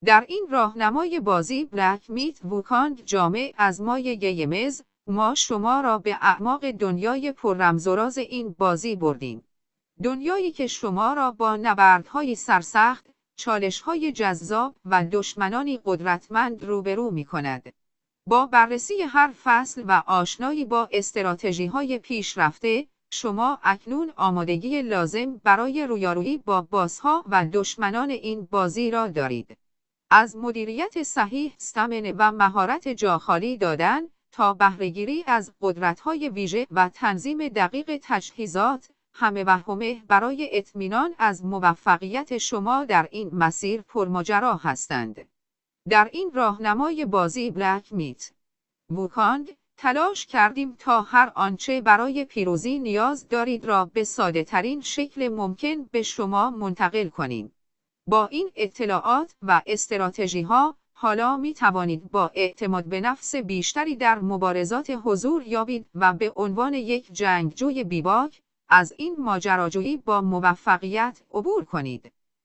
در این راهنمای بازی بلک میت ووکانگ جامع از مایه مز، ما شما را به اعماق دنیای پررمز و راز این بازی بردیم. دنیایی که شما را با نبردهای سرسخت، چالش‌های جذاب و دشمنانی قدرتمند روبرو می‌کند. با بررسی هر فصل و آشنایی با استراتژی‌های پیشرفته، شما اکنون آمادگی لازم برای رویارویی با بازها و دشمنان این بازی را دارید. از مدیریت صحیح، استامینه و مهارت جاخالی دادن تا بهره‌گیری از قدرت‌های ویژه و تنظیم دقیق تجهیزات، همه و همه برای اطمینان از موفقیت شما در این مسیر پرماجرا هستند. در این راهنمای بازی بلک میت ووکانگ تلاش کردیم تا هر آنچه برای پیروزی نیاز دارید را به ساده ترین شکل ممکن به شما منتقل کنیم. با این اطلاعات و استراتژی ها، حالا می توانید با اعتماد به نفس بیشتری در مبارزات حضور یابید و به عنوان یک جنگجوی بیباک، از این ماجراجویی با موفقیت عبور کنید.